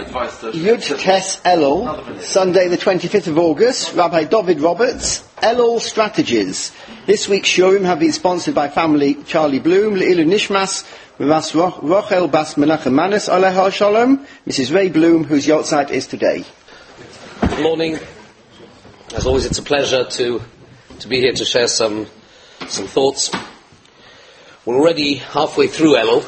Yud Tes Elul, Sunday the 25th of August, Rabbi David Roberts, Elul Strategies. This week's Shurim have been sponsored by family Charlie Bloom, Le'ilu Nishmas, Ras Rochel Bas Menachem Manis Aleha Shalom, Mrs. Ray Bloom, whose yahrzeit is today. Good morning. As always, it's a pleasure to be here to share some thoughts. We're already halfway through Elul,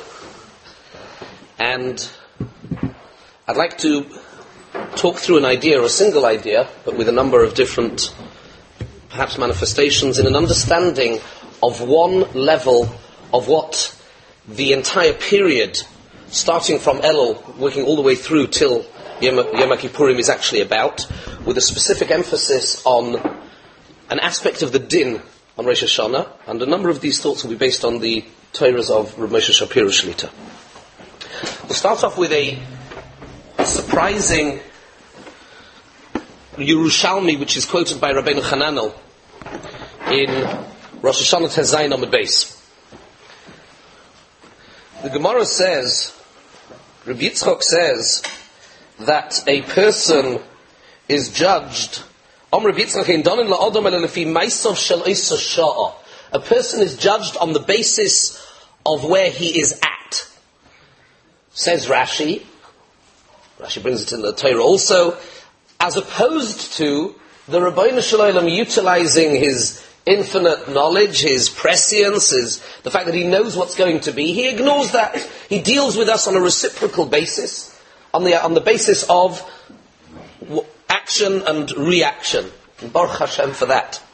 and I'd like to talk through an idea, or a single idea, but with a number of different, perhaps, manifestations in an understanding of one level of what the entire period, starting from Elul, working all the way through till Yom Kippurim, is actually about, with a specific emphasis on an aspect of the din on Rosh Hashanah, and a number of these thoughts will be based on the Torahs of Rav Moshe Shapiro Shlita. We'll start off with a surprising Yerushalmi, which is quoted by Rabbeinu Hananel in Rosh Hashanah Tes Zayin Amud Beis. The Gemara says, Rabbi Yitzchok says, that a person is judged. A person is judged on the basis of where he is at. Says Rashi brings it in the Torah also, as opposed to the Rabbeinu Shalom utilizing his infinite knowledge, his prescience, the fact that he knows what's going to be. He ignores that. He deals with us on a reciprocal basis, on the basis of action and reaction. And Baruch Hashem for that.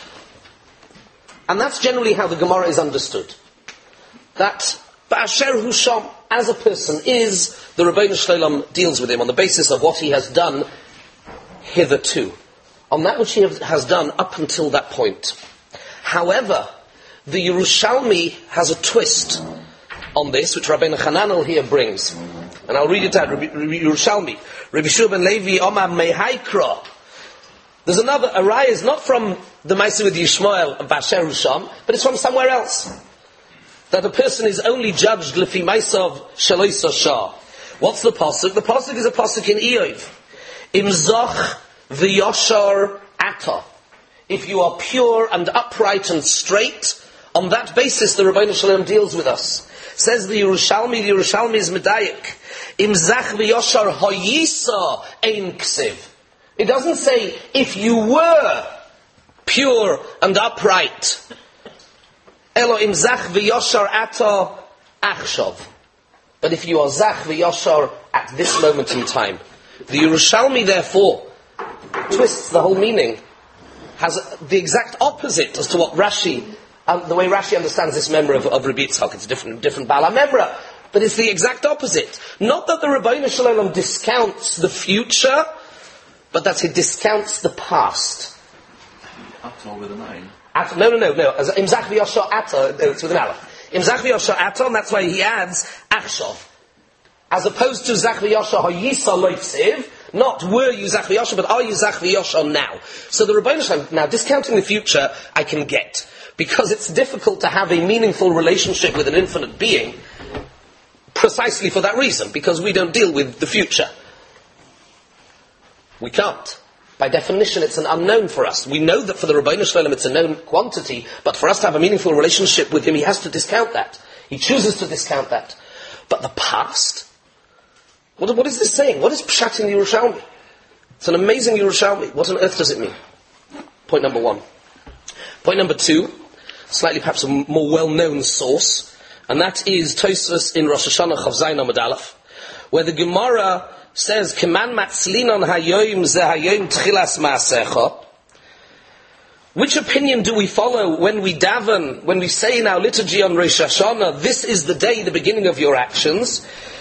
And that's generally how the Gemara is understood. That Ba'asher Husham, as a person is, the Rabbeinu Shalom deals with him on the basis of what he has done hitherto, on that which he has done up until that point. However, the Yerushalmi has a twist on this, which Rabbeinu Hananel here brings. And I'll read it out, Yerushalmi. Rabbi Shua ben Levi Omar Mehaikra. There's another, a raya is not from the Maaseh with Yishmael and Ba'asher Husham, but it's from somewhere else. That a person is only judged lefi ma'asav shelo yisashah. What's the pasuk? The pasuk is a pasuk in Eov. Imzach v'yoshar ata. If you are pure and upright and straight, on that basis the Rabbeinu Shalom deals with us. Says the Yerushalmi is medayik. Imzach v'yoshar hayisa ein ksiv. It doesn't say if you were pure and upright. Elohim zach v'yoshar ata achshav. But if you are zach v'yoshar at this moment in time. The Yerushalmi, therefore, twists the whole meaning, has the exact opposite as to what Rashi, the way Rashi understands this member of Rabbi Yitzchak. It's a different Bala Memra, but it's the exact opposite. Not that the Rabbeinu Shalom discounts the future, but that he discounts the past. Ata with an ayin. No. As Imzach v'yoshar ata, it's with an aleph. Imzach v'yoshar ata, and that's why he adds achshav. As opposed to Zach v'yoshar hayisa loitziv, not were you Zach v'yoshar, but are you Zach v'yoshar now. So the Rebbeinu Shalom, now discounting the future, I can get. Because it's difficult to have a meaningful relationship with an infinite being, precisely for that reason, because we don't deal with the future. We can't. By definition, it's an unknown for us. We know that for the Rabbeinu Shalom it's a known quantity, but for us to have a meaningful relationship with him, he has to discount that. He chooses to discount that. But the past? What is this saying? What is Pshat in Yerushalmi? It's an amazing Yerushalmi. What on earth does it mean? Point number one. Point number two, slightly perhaps a more well-known source, and that is Tosfos in Rosh Hashanah Chav Zayin Amud Aleph, where the Gemara says, "Keman matzlinon hayoyim ze hayoyim tchilas ma'asecha." Which opinion do we follow when we daven, when we say in our liturgy on Rosh Hashanah, this is the day, the beginning of your actions?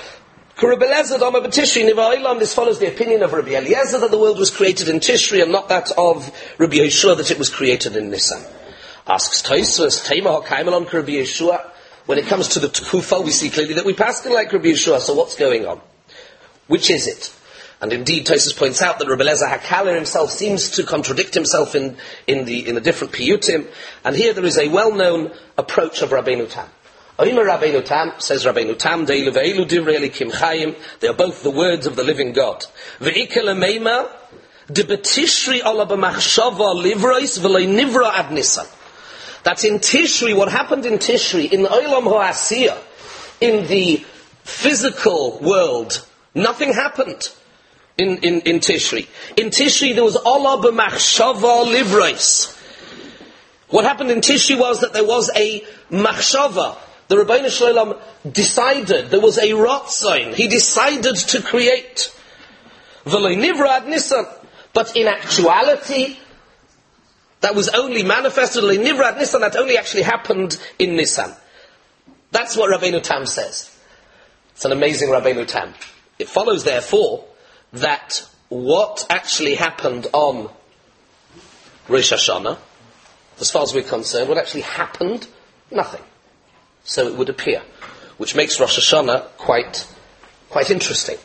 This follows the opinion of Rabbi Eliezer that the world was created in Tishri and not that of Rabbi Yeshua that it was created in Nisan. Asks Tosfos, Tema HaKaimelon Rabbi Yeshua. When it comes to the Tkufa, we see clearly that we pass like Rabbi Yeshua, so what's going on? Which is it? And indeed, Tosfos points out that Rabbi Eliezer HaKaler himself seems to contradict himself in the different piyutim. And here there is a well-known approach of Rabbeinu Tam. Oimer Rabbeinu Tam, says Rabbeinu Tam, Deilu ve'elu divrei Elikim Chayim, they are both the words of the living God. Ve'ikel ameima, de betishri ola b'machshava livrois v'loi nivra ad Nisan. That in Tishri, what happened in Tishri, in the Olam Ha'asiyah, in the physical world, nothing happened in Tishri. In Tishri there was ola b'machshava livrois. What happened in Tishri was that there was a machshava. The Rebbeinu Shalom decided, there was a Ratzain, he decided to create. V'lo nivra ad Nisan. But in actuality, that was only manifested, v'lo nivra ad Nisan, that only actually happened in Nisan. That's what Rabbeinu Tam says. It's an amazing Rabbeinu Tam. It follows, therefore, that what actually happened on Rosh Hashanah, as far as we're concerned, what actually happened, nothing. So it would appear, which makes Rosh Hashanah quite interesting.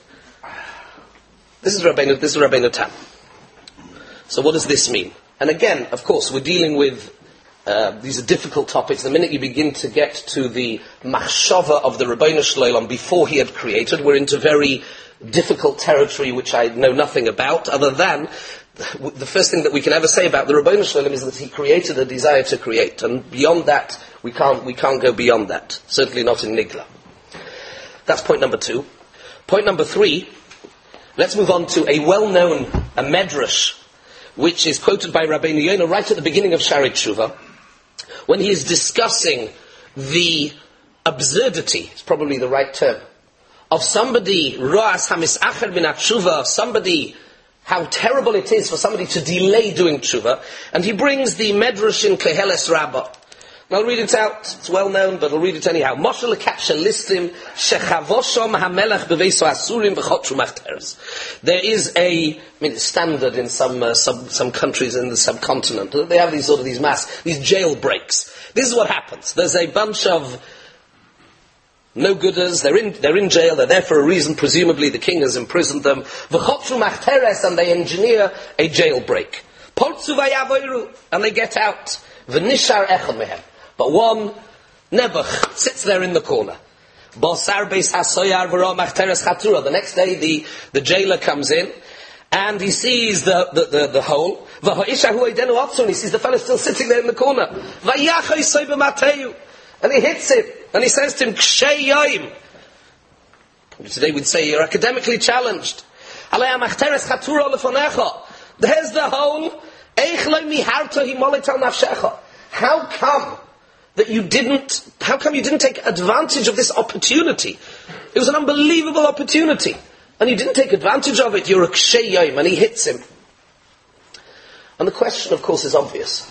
This is Rabbeinu Tam. So what does this mean? And again, of course, we're dealing with these are difficult topics. The minute you begin to get to the machshava of the Rebbeinu Shalom before he had created, we're into very difficult territory which I know nothing about, other than the first thing that we can ever say about the Rebbeinu Shalom is that he created a desire to create, and beyond that, we can't go beyond that. Certainly not in Nigla. That's point number 2. Point number 3, let's move on to a well-known medrash, which is quoted by Rabbeinu Yonah right at the beginning of Shaarei Tshuva, when he is discussing the absurdity, it's probably the right term, of somebody, Ro'as HaMis'acher min HaTshuva, of somebody, how terrible it is for somebody to delay doing tshuva, and he brings the medrash in Keheles Rabbah. And I'll read it out, it's well known, but I'll read it anyhow. Moshe lekat shelistim shechavoshom hamelech beveiso asurim v'chotru machteres. There is it's standard in some countries in the subcontinent. They have these jailbreaks. This is what happens. There's a bunch of no-gooders, they're in jail, they're there for a reason, presumably the king has imprisoned them. V'chotru machteres, and they engineer a jailbreak. Poltzu vayavoiru, and they get out. V'nishar echad mehem. But one, Nebuch, sits there in the corner. Bosar beis hasoyar v'ro machteres chatura. The next day the jailer comes in, and he sees the hole. V'ho'isha hu eidenu otzun, he sees the fellow still sitting there in the corner. V'yachoi soy b'mateyu. And he hits him, and he says to him, Kshei yoim. Today we'd say you're academically challenged. Alei machteres chatura lefonecha. There's the hole. Eich lo miharto himolet al nafshecha. How come you didn't take advantage of this opportunity? It was an unbelievable opportunity, and you didn't take advantage of it. You're a kshei yoim, and he hits him. And the question, of course, is obvious.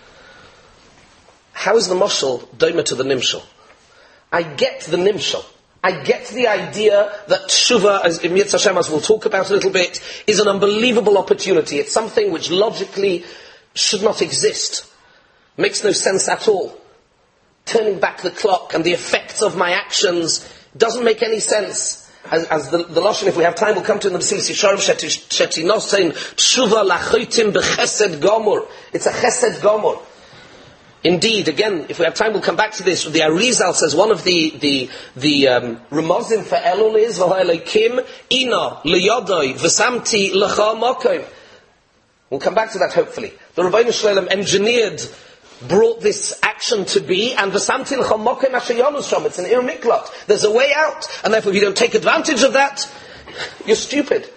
How is the mashal doima to the nimshal? I get the nimshal. I get the idea that tshuva, as in Yetz Hashem, as we'll talk about a little bit, is an unbelievable opportunity. It's something which logically should not exist. Makes no sense at all. Turning back the clock and the effects of my actions doesn't make any sense. As the Lashon, if we have time, we'll come to in the Mesilas Yesharim, Shetinos saying, tshuva lachoitim b'chesed gomor. It's a chesed gomor. Indeed, again, if we have time, we'll come back to this. The Arizal says one of the remozim for Elul is v'ha'elokim ina liyodoi v'samti l'cha mokim. We'll come back to that hopefully. The Rebbeinu Shalom brought this action to be, and v'samti l'cha mokim asher yonus shom. It's an ir miklot. There's a way out, and therefore if you don't take advantage of that, you're stupid.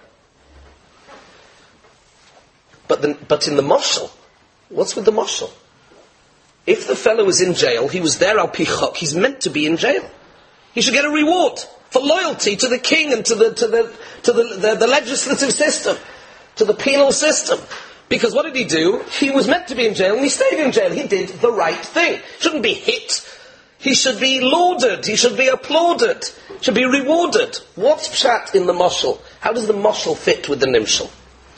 But in the mashal, what's with the mashal? If the fellow was in jail, he was there al pi chok, he's meant to be in jail. He should get a reward for loyalty to the king and to the legislative system, to the penal system. Because what did he do? He was meant to be in jail and he stayed in jail. He did the right thing. Shouldn't be hit. He should be lauded. He should be applauded. Should be rewarded. What's pshat in the mashal? How does the mashal fit with the nimshal?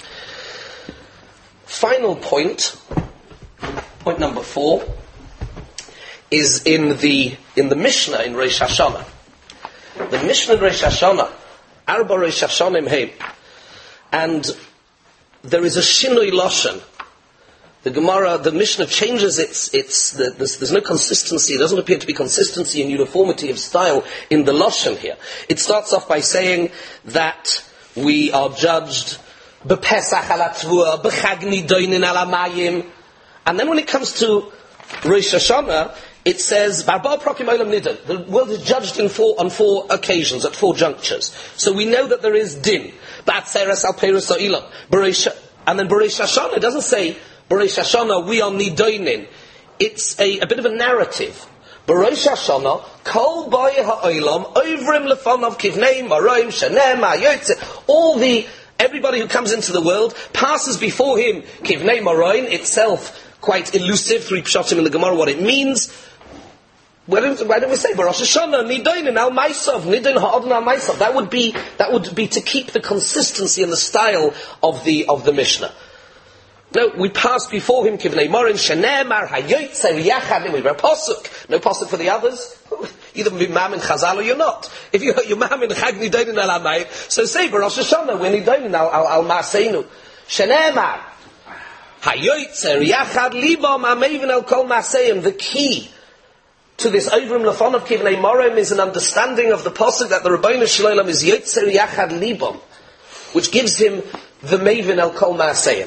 Final point number 4, is in the Mishnah in Rosh Hashanah. The Mishnah in Rosh Hashanah, Arba Rosh Hashanim Heim, and there is a shinui lashon The Gemara, the Mishnah changes there's no consistency. There doesn't appear to be consistency and uniformity of style in the Lashon here. It starts off by saying that we are judged b'Pesach ala Tvua, b'Chag Nidoinin ala Mayim. And then when it comes to Rosh Hashanah, it says, Barba Prokim Olam Nidon. The world is judged on four occasions, at four junctures. So we know that there is din. Ba'atzeres al Peiros O'ilam. And then B'Rosh Hashanah, it doesn't say, B'Rosh Hashanah, we are Nidoinin. It's a bit of a narrative. B'Rosh Hashanah, Kol Boi Ha'olam, Ovrim Lefonov Kivnei, Maroim, Shenem, Ha'yotze. Everybody who comes into the world passes before him, Kivnei Maroim, itself quite elusive, three pshatim in the Gemara, what it means. Why don't we say B'Rosh Hashanah, Nidoinin al Maisov, Nidoin ha'adon al Maisov? That would be to keep the consistency and the style of the Mishnah. No, we pass before him, Kivnei Morin, Shenemar, Hayotze, Riyachad, we wear Pasuk. No Pasuk for the others. Either be Mam in Chazal or you're not. If you're Mam in Chag Nidoinin al Amayim, so say B'Rosh Hashanah, we're Nidoinin al Maseinu. Shenemar, Hayotze, Riyachad, Libam, Amevin al Kol Maseim. The key to this Ovrim Lefon of Kivnei Morim is an understanding of the Pasuk that the Rebbeinu Shalom is Yotze, Riyachad, Libam, which gives him the Mevin al Kol Maseim.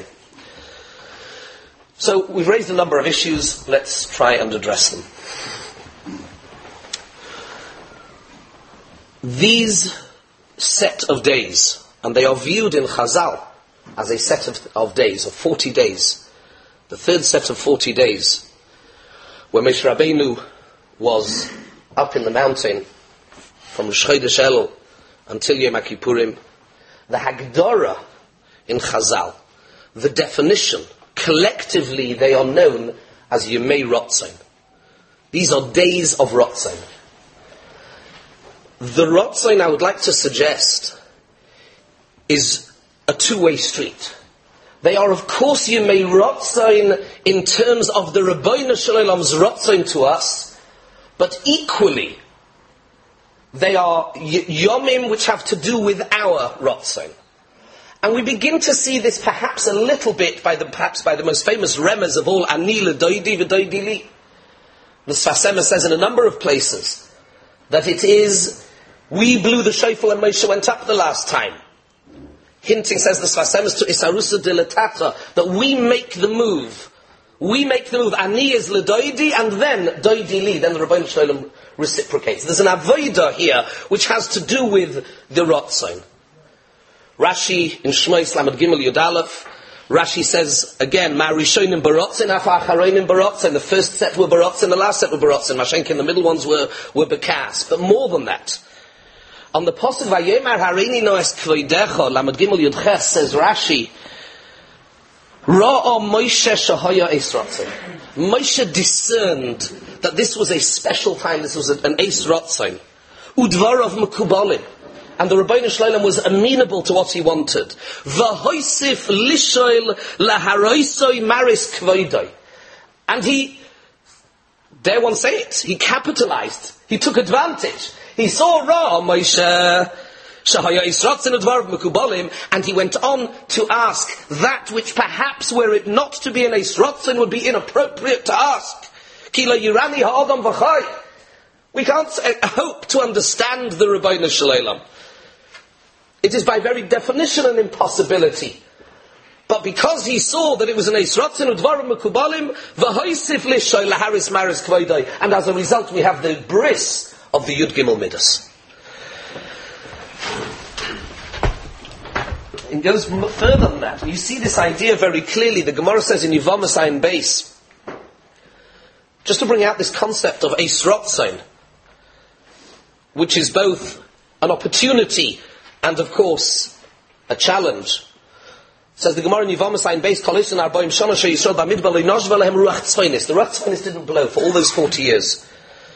So we've raised a number of issues. Let's try and address them. These set of days, and they are viewed in Chazal as a set of days, of 40 days. The third set of 40 days, where Moshe Rabbeinu was up in the mountain from Rosh Chodesh Elul until Yom Kippurim. The Hagdara in Chazal, the definition, collectively they are known as Yemei Rotzain. These are days of Rotzain. The Rotzain, I would like to suggest, is a two-way street. They are, of course, Yemei Rotzain in terms of the Rebbeinu Shalom's Rotzain to us, but equally, they are Yomim which have to do with our Rotzain. And we begin to see this perhaps a little bit by the most famous remez of all, Ani l'doidi v'doidi li. The Sfas Emes says in a number of places that it is, we blew the shofar and Moshe went up the last time. Hinting, says the Sfas Emes, to Isarusa dilatata, that we make the move. We make the move. Ani is l'doidi, and then doidi li, then the Rebbeinu Shalom reciprocates. There's an avodah here which has to do with the Rotzain. Rashi in Shmois Lamed Gimel Yud Aleph, Rashi says again, Ma Rishonim Barotzin, Afa Acharonim Barotzin. The first set were Barotzin, the last set were Barotzin. Mashenkin, the middle ones were Bekas. But more than that, on the Pasuk Vayemar Hareini Noes Kvoidecha, Lamed Gimel Yud Ches, says Rashi, Ra'a Moshe Shahaya Eis Rotzin. Moshe discerned that this was a special time, this was an Eis Rotzin. Udvarav Mekubalim. And the Rebbeinu Shalom was amenable to what he wanted. V'hoisif lishoil laharoisoi maris kvoidoi. And he, dare one say it, he capitalized. He took advantage. He saw Ra Moshe Shahaya Yisratzin Udvar Mekubalim, and he went on to ask that which perhaps were it not to be an Yisratzin would be inappropriate to ask. Kila Yirani Ha'adam V'chai. We can't hope to understand the Rebbeinu Shalom. It is by very definition an impossibility. But because he saw that it was an Eisratzin Udvarim Mekubalim, V'hoisif Lishoy Laharis Maris Kvoidoi, and as a result we have the bris of the Yud Gimel Midas. It goes further than that. You see this idea very clearly. The Gemara says in Yevamos Ayin Beis, just to bring out this concept of Eisratzin, which is both an opportunity and, of course, a challenge. Says the Gemara in Yevamos Ayin Beis, Kolisin Arbaim Shana Sheyisrael Bamidbar Leinoshva Lehem Ruach Tzvonis. The Ruach Tzvonis didn't blow for all those 40 years.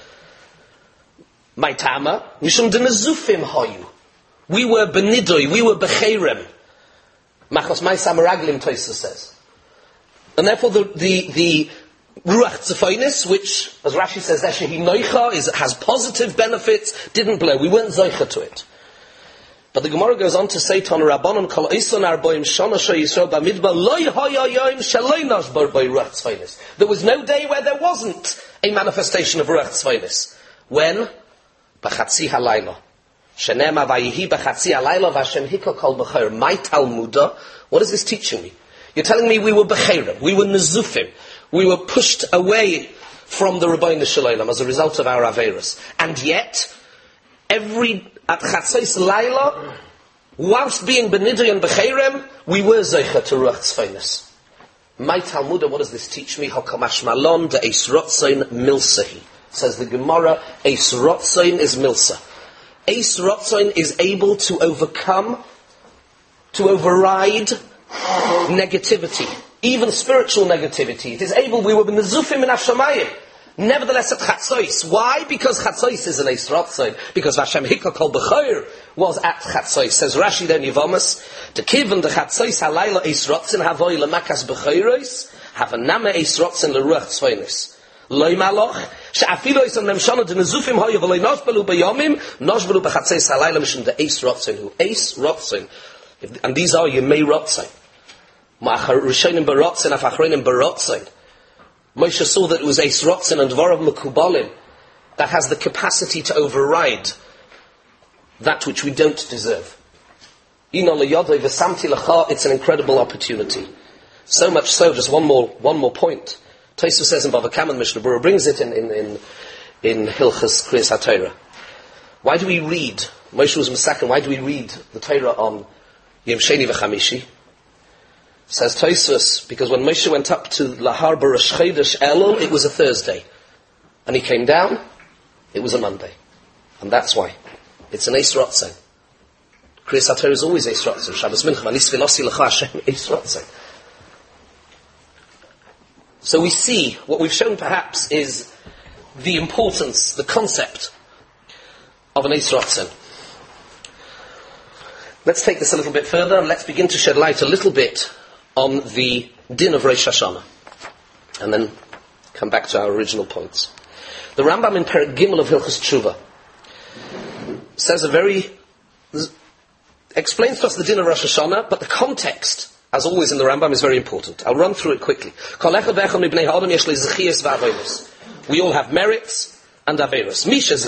Maitama Mishum Denezufim Hoyu. We were Benidoi, we were Becherem. Machos Mai Samaraglim, Tosa says. And therefore the Ruach Tzvonis, which, as Rashi says, has positive benefits, didn't blow. We weren't Zoicha to it. But the Gemara goes on to say, Ton Rabbanon kol ison arboim shana sheyisrael b'midbar loy hayoyim shaloi nashbar by ruach tzvaynis. There was no day where there wasn't a manifestation of ruach tzvaynis. When? B'chatzi halayla. Shenema vayihi b'chatzi halayla v'Hashem hika kol b'chayr. My Talmuda, what is this teaching me? You're telling me we were b'chayrim, we were nezufim, we were pushed away from the Rebbeinu Shalom as a result of our Averos. And yet, at Chatzos Laila, whilst being Benidri and Bechayrim, we were Zeicha to Ruach Tzvaynis. My Talmuda, what does this teach me? Hakamash Malon de Eis Rotzain Milsahi. Says the Gemara, Eis Rotzain is Milsa. Eis Rotzain is able to overcome, to override negativity. Even spiritual negativity. It is able, we were Nezufim in Hashemayim. Nevertheless at Chatzos. Why? Because Chatzos is an Eis Rotzain. Because Hashem Hika Kol B'chayr was at Chatzos. Says Rashi then Yivamas, to kiven the Chatzos halayla Eis Rotzain havoi lemakas B'chayros, havaname Eis Rotzain l'ruach tzvaynis. Loi maloch, she'afilo is on them shana de nezufim hoya v'loi noshbalu b'yomim, noshbalu b'chatzos halayla mishum de Eis Rotzain, who Eis Rotzain. And these are Yemei Rotzain. Rishonim Barotzain, Afachronim Barotzain. Moshe saw that it was Eis Rotzain and Dvarav Mekubalim that has the capacity to override that which we don't deserve. It's an incredible opportunity. So much so, just one more point. Tosfos says in Bava Kama, Mishnah Berurah brings it in Hilchos Kriyas HaTorah. Why do we read, Moshe was Masakin, why do we read the Torah on Yom Sheni v'Chamishi? Says Tosfos, because when Moshe went up to Lahar B'Rosh Chodesh Elul, it was a Thursday. And he came down, it was a Monday. And that's why. It's an Eis Rotzain. Kriyas HaTorah is always Eis Rotzain. Shabbos Mincha, Anis V'Nosi L'cha Hashem, Eis Rotzain. So we see, what we've shown perhaps is the importance, the concept of an Eis Rotzain. Let's take this a little bit further and let's begin to shed light a little bit on the din of Rosh Hashanah, and then come back to our original points. The Rambam in Perek Gimel of Hilchos Tshuva says explains to us the din of Rosh Hashanah, but the context, as always in the Rambam, is very important. I'll run through it quickly. We all have merits and averos.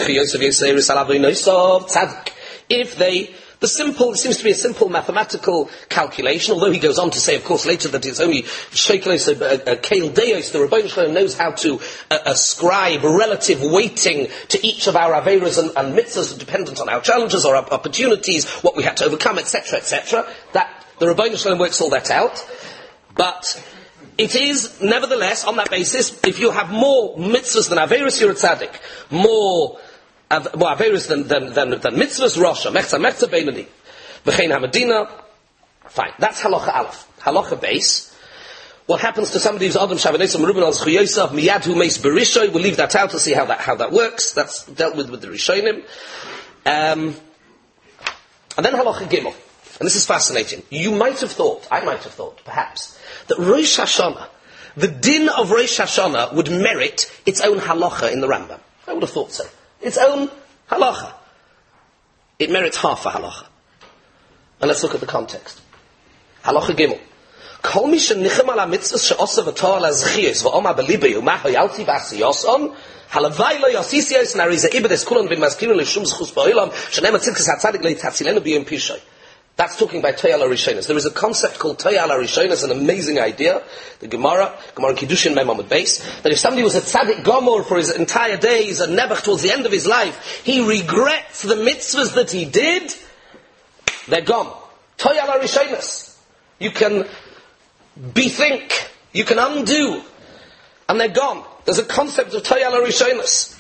It seems to be a simple mathematical calculation, although he goes on to say, of course, later that it's only Shekelos, Kael Deos, the Rebbeinu Shalom knows how to ascribe relative weighting to each of our Averos and mitzvahs dependent on our challenges or our opportunities, what we had to overcome, etc., etc. That the Rebbeinu Shalom works all that out. But it is, nevertheless, on that basis, if you have more mitzvahs than Averos, you're a tzaddik. More Averos than mitzvahs, Rosha, Mechza Beinani, V'chein HaMedina. Fine. That's Halacha Aleph. Halacha Beis. What happens to somebody who's Adam Shavanesim Ruben al Zchuyosav Miyad Hu Meis Berishoy? We'll leave that out to see how that works. That's dealt with the Rishonim. And then Halacha Gimel. And this is fascinating. I might have thought, perhaps, that Rosh Hashanah, the din of Rosh Hashanah would merit its own halacha in the Rambam. I would have thought so. Its own halacha. It merits half a halacha. And let's look at the context. Halacha Gimel. Kol mi shenichem ala mitzvahs she'osav ato ala zchiyos v'oma b'libei u'ma hayalti v'asiyoson halavai lo yosisiyos narize ibedes kulon v'mazkinu l'shum zchus ba'olam shenem atzidkes hatzadik le'tatzilenu b'yom pishoy. That's talking by Toyal HaRishonos. There is a concept called Toyal HaRishonos, an amazing idea. The Gemara Kiddushin Memamud Beis, that if somebody was a tzaddik gomor for his entire days and never towards the end of his life, he regrets the mitzvahs that he did, they're gone. Toyal HaRishonos. You can bethink, you can undo, and they're gone. There's a concept of Toyal HaRishonos.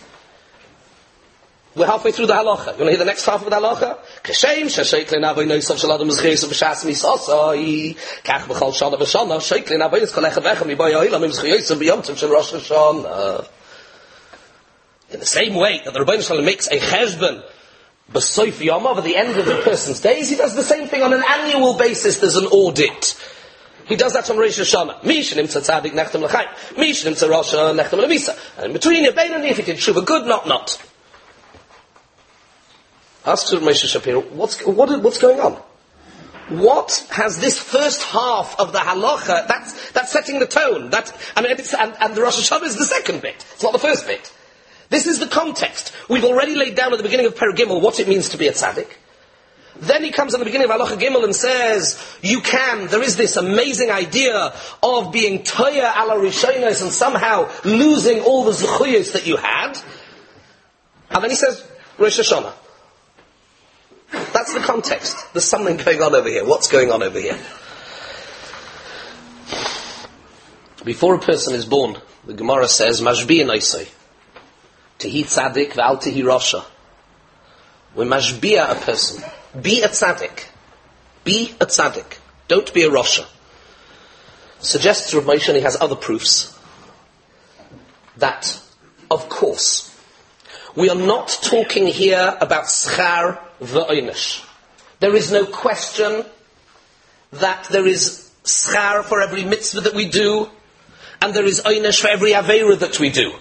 We're halfway through the halacha. You want to hear the next half of the halacha? Kashem shasheikle navoi noisav shaladam zchiyos v'shas misasai kach b'chal shana v'shana sheikle navoi is kolecha v'echem mibai ha'olam im zchiyos v'yomtim shel Rosh Hashanah. In the same way that the Rebbeinu Shalom makes a cheshbon b'soif yomov at the end of the person's days, he does the same thing on an annual basis. There's an audit. He does that on Rosh Hashanah. Mish nimtza tzadik nechtem l'chaim. Mish nimtza Rasha nechtem l'misa. And in between your bein and if he did tshuva good, not. Asks Rav Moshe Shapiro, what's going on? What has this first half of the halacha, that's setting the tone, and the Rosh Hashanah is the second bit, it's not the first bit. This is the context. We've already laid down at the beginning of Perek Gimel what it means to be a tzaddik. Then he comes at the beginning of Halacha Gimel and says, there is this amazing idea of being toya ala rishonos and somehow losing all the zechuyos that you had. And then he says, Rosh Hashanah. That's the context. There's something going on over here. What's going on over here? Before a person is born, the Gemara says, Mashbi'in oisei. Tehi tzaddik v'al tehi rasha. We mashbi'a a person. Be a tzaddik. Be a tzaddik. Don't be a rasha. Suggests Rav Moshe, and he has other proofs, that, of course, we are not talking here about schar v'oinish. There is no question that there is schar for every mitzvah that we do, and there is oinish for every aveira that we do.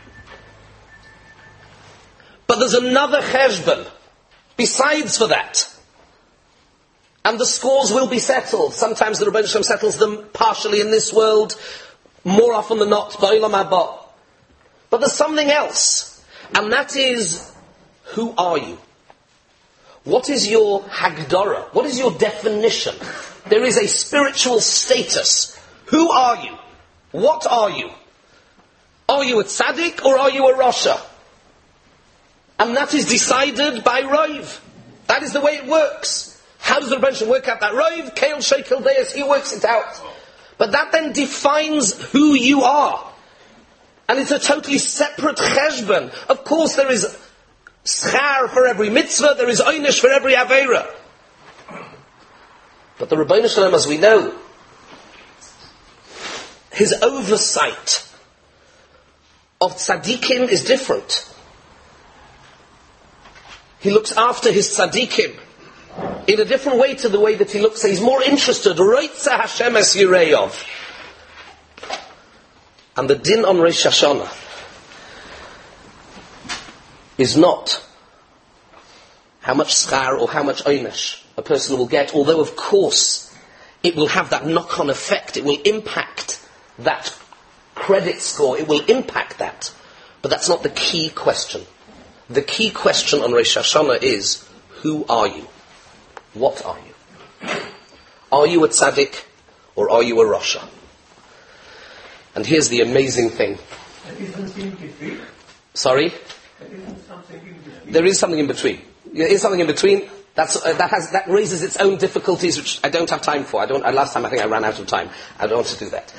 But there's another cheshbon besides for that. And the scores will be settled. Sometimes the Rebbeinu Shalom settles them partially in this world, more often than not, ba'olam haba. But there's something else. And that is, who are you? What is your hagdara? What is your definition? There is a spiritual status. Who are you? What are you? Are you a tzaddik or are you a rasha? And that is decided by Rav. That is the way it works. How does the Rebbeinu work out that? Rav, Keil Shekel Deis, he works it out. But that then defines who you are. And it's a totally separate cheshbon. Of course there is schar for every mitzvah, there is oynish for every aveira. But the Rebbeinu Shalom, as we know, his oversight of tzaddikim is different. He looks after his tzaddikim in a different way to the way that he looks. He's more interested. Roitza Hashem es Yireyov. And the din on Rosh Hashanah is not how much schar or how much oynish a person will get, although of course it will have that knock-on effect. It will impact that credit score. It will impact that. But that's not the key question. The key question on Rosh Hashanah is, who are you? What are you? Are you a tzaddik or are you a rasha? And here's the amazing thing. Sorry? There is something in between. There is something in between. That raises its own difficulties, which I don't have time for. Last time I think I ran out of time. I don't want to do that.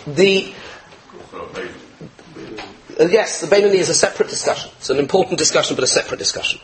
Yes, the Beinoni is a separate discussion. It's an important discussion, but a separate discussion.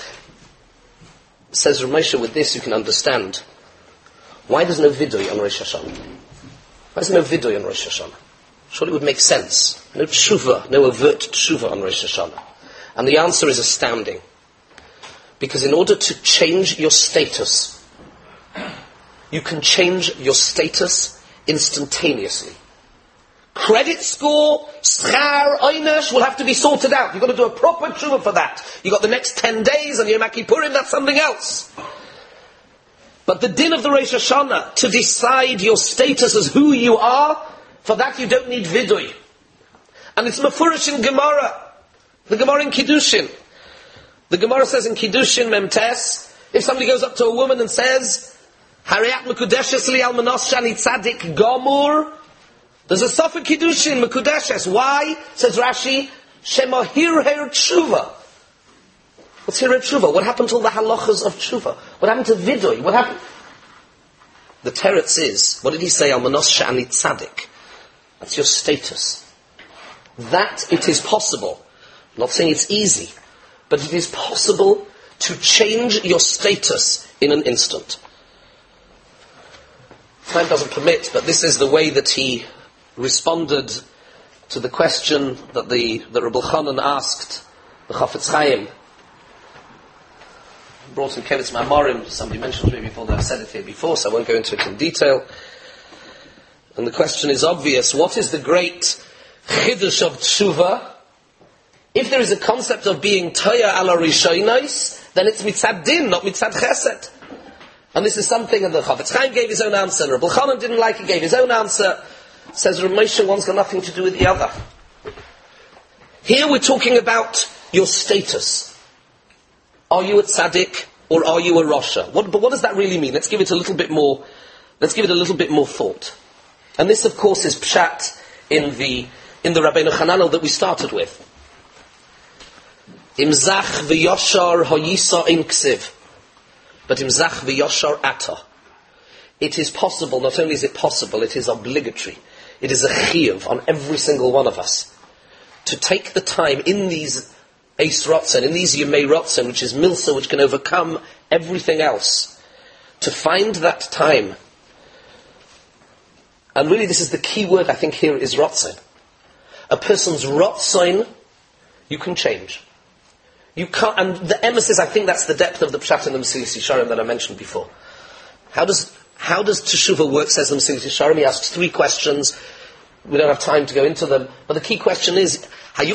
Says Rav Moshe, with this you can understand why there's no vidui on Rosh Hashanah. Why is there no vidui on Rosh Hashanah? Surely it would make sense. No tshuva, no overt tshuva on Rosh Hashanah. And the answer is astounding. Because in order to change your status, you can change your status instantaneously. Credit score, schar, oynish will have to be sorted out. You've got to do a proper tshuva for that. You've got the next 10 days and Yom Kippurim, that's something else. But the din of the Rosh Hashanah, to decide your status as who you are, for that you don't need vidui. And it's mefurish in Gemara. The Gemara in Kiddushin. The Gemara says in Kiddushin Memtes, if somebody goes up to a woman and says, Hariyat mekudeshes li al manos shani tzadik gomur, there's a Safek Kiddushin mekudeshes. Why? Says Rashi, Shema hirher tshuva. What's hirher tshuva? What happened to all the halachas of tshuva? What happened to vidui? What happened? The teretz is, what did he say? Al manos shani tzadik. That's your status. That it is possible. I'm not saying it's easy, but it is possible to change your status in an instant. Time doesn't permit, but this is the way that he responded to the question that Rabbi Chanan asked the Chafetz Chaim. Brought in Kevetz Ma'amarim. Somebody mentioned to me before that I've said it here before, so I won't go into it in detail. And the question is obvious. What is the great chiddush of tshuva? If there is a concept of being Toya ala Rishonos, then it's mitzad din, not mitzad chesed. And this is something that the Chavetz Chaim gave his own answer, and Rabbi Chanan didn't like it, gave his own answer. Says Rav Moshe, one's got nothing to do with the other. Here we're talking about your status. Are you a tzaddik or are you a Rasha? But what does that really mean? Let's give it a little bit more thought. And this, of course, is pshat in the Rabbeinu Hananel that we started with. Imzach v'yoshar hoyisa in ksiv. But imzach v'yoshar ata. It is possible, not only is it possible, it is obligatory. It is a chiyuv on every single one of us to take the time in these Eis Rotzen, in these Yemei Rotzen, which is Milsa, which can overcome everything else, to find that time. And really this is the key word I think here is Rotzen. A person's Rotzen, you can change. You can't, and the emphasis, I think that's the depth of the Pshat in the Mesilas Yesharim that I mentioned before. How does Teshuvah work, says the Mesilas Yesharim? He asks 3 questions. We don't have time to go into them. But the key question is, you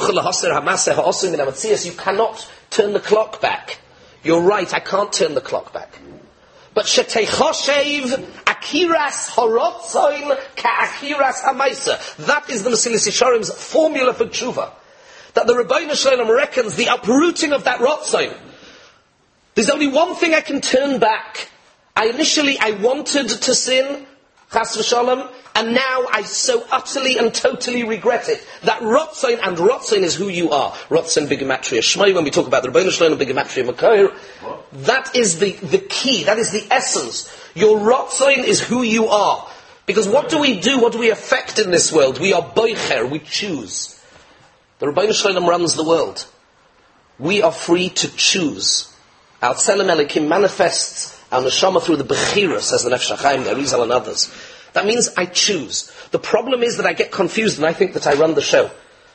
cannot turn the clock back. You're right, I can't turn the clock back. But sheteichoshev akiras horotzoin ka'akiras hamaisa. That is the Mesilas Yesharim's formula for tshuva. That the Rebbeinu Shalom reckons the uprooting of that rotzoin. There's only one thing I can turn back. I wanted to sin, chas v'shalom, and now I so utterly and totally regret it. That rotzoin, and rotzoin is who you are. Rotzoin b'gematria shmai, when we talk about the Rebbeinu Shalom b'gematria makoir, that is the key, that is the essence. Your rotzoin is who you are. Because what do we do, what do we affect in this world? We are boicher, we choose. The Rebbeinu Shalom runs the world. We are free to choose. Our Tzelem Elikim manifests our neshama through the Bechira, says the Nefesh HaChaim, the Arizal and others. That means I choose. The problem is that I get confused and I think that I run the show.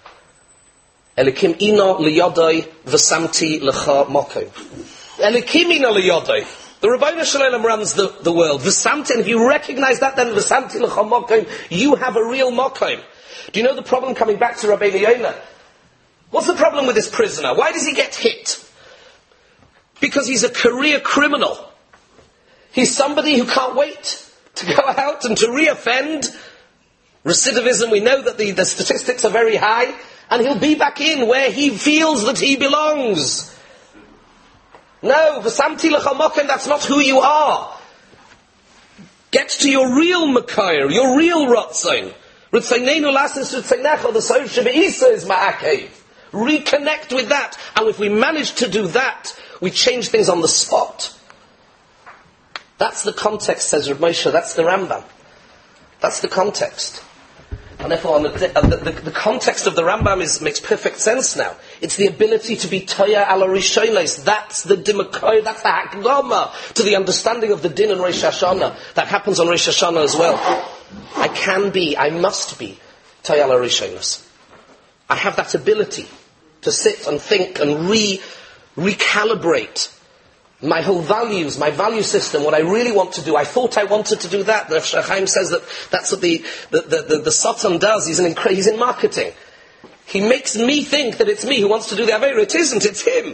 Elikim ino liyodai v'samti lecha mokom. Elikim ino liyodai. The Rebbeinu Shalom runs the world. V'samti, and if you recognize that, then v'samti lecha mokom, you have a real mokom. Do you know the problem, coming back to Rabbeinu Yonah? What's the problem with this prisoner? Why does he get hit? Because he's a career criminal. He's somebody who can't wait to go out and to reoffend. Recidivism, we know that the statistics are very high, and he'll be back in where he feels that he belongs. No, v'samti lecha mokem, that's not who you are. Get to your real Makair, your real Rotzain. Ritzainenu lasis ritzainecha, the Sof Shebeisa is ma'akev. Reconnect with that, and if we manage to do that, we change things on the spot. That's the context, says Rav Moshe, that's the Rambam. That's the context. And therefore, the context of the Rambam makes perfect sense now. It's the ability to be Toya ala Rishonos. That's the Dimakoy, that's the Hakdama to the understanding of the Din and Rosh Hashanah. That happens on Rosh Hashanah as well. I must be Toya ala Rishonos. I have that ability to sit and think and recalibrate my whole values, my value system, what I really want to do. I thought I wanted to do that. The Nefesh HaChaim says that that's what the Satan does. He's in marketing. He makes me think that it's me who wants to do the Aveira. It isn't, it's him.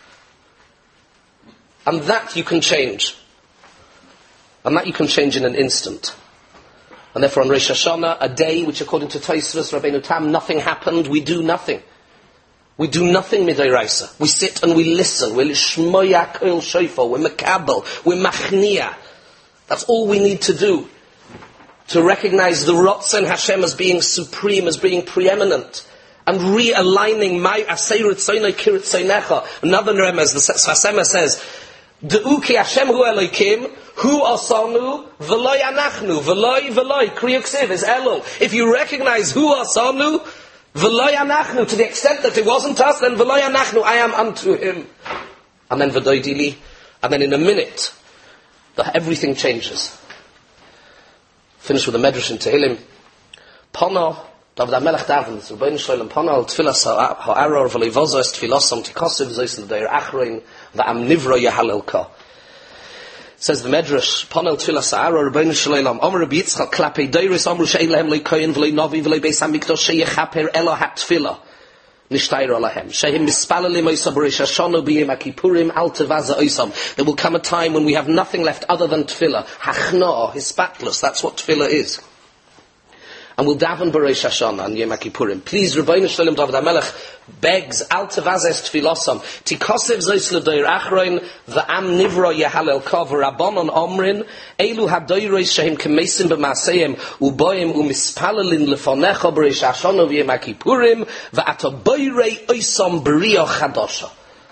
And that you can change. And that you can change in an instant. And therefore on Rosh Hashanah, a day which according to Tosfos, Rabbeinu Tam, nothing happened, we do nothing. We do nothing midoraisa. We sit and we listen. We're lishmoya kol shofar. We're mekabel. We're machnia. That's all we need to do. To recognize the Rotzen Hashem as being supreme, as being preeminent. And realigning my asay ritzoynoi kiritzoynecha. Another remez, the Sasema says, De'u ki Hashem hu Elokim, hu asanu, v'loi anachnu, v'loi, kriyuksiv is Elul. If you recognize hu asanu, v'loi anachnu, to the extent that it wasn't us, then v'loi anachnu, I am unto him. And then v'doidili, and then in a minute, everything changes. Finish with a medrash in Tehillim. Pono, David HaMelech davens, Rebbeinu Shalom, Pono al tfilas ha'aror v'leivozo es tfilosam tikosiv zois l'deir achrein v'am nivro yehalelka. Says the medrash, Pono al tfilas ha'aror Rebbeinu Shalom, Omer Rabbi Yitzchak klapei deiris amru she'en lehem le'koyin v'le'novi v'le'beis ha'mikdosh she'yechaper elo ha'tfila. Nishtayra lahem. Shehim mispalalim oisam b'reish hashana b'yom HaKippurim al tevaza oisam. There will come a time when we have nothing left other than tefillah. Hachna, hispatlus, that's what tefillah is. And we'll daven b'reish hashana and Yom HaKippurim. Please, Rebbeinu Shalom David HaMelech begs al tevazes tefilosam. Tikosev zois l'doir achroin v'am nivra yehalel kov rabbanon omrin elu hadoirois shehim kemesim b'maaseyim uboim umispalelin lefonecha b'reish hashana v'Yom HaKippurim v'ato boirei oisam b'riah chadosha.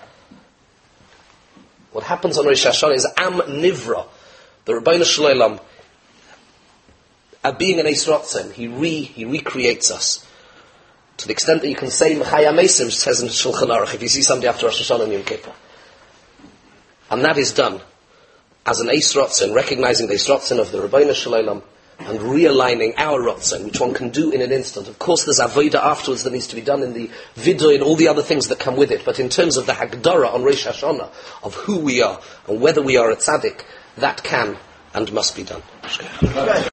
What happens on Rosh Hashanah is am nivra. The Rebbeinu Shalom, being an Eis Rotzen, he recreates us. To the extent that you can say Mechaya Mesim, says in Shulchan Aruch, if you see somebody after Rosh Hashanah and Yom Kippur. And that is done as an Eis Rotzen, recognizing the Eis Rotzen of the Rebbeinu Shalom and realigning our Rotzen, which one can do in an instant. Of course, there's Avodah afterwards that needs to be done in the Vidoy and all the other things that come with it. But in terms of the Hagdara on Rosh Hashanah, of who we are and whether we are a tzaddik, that can and must be done.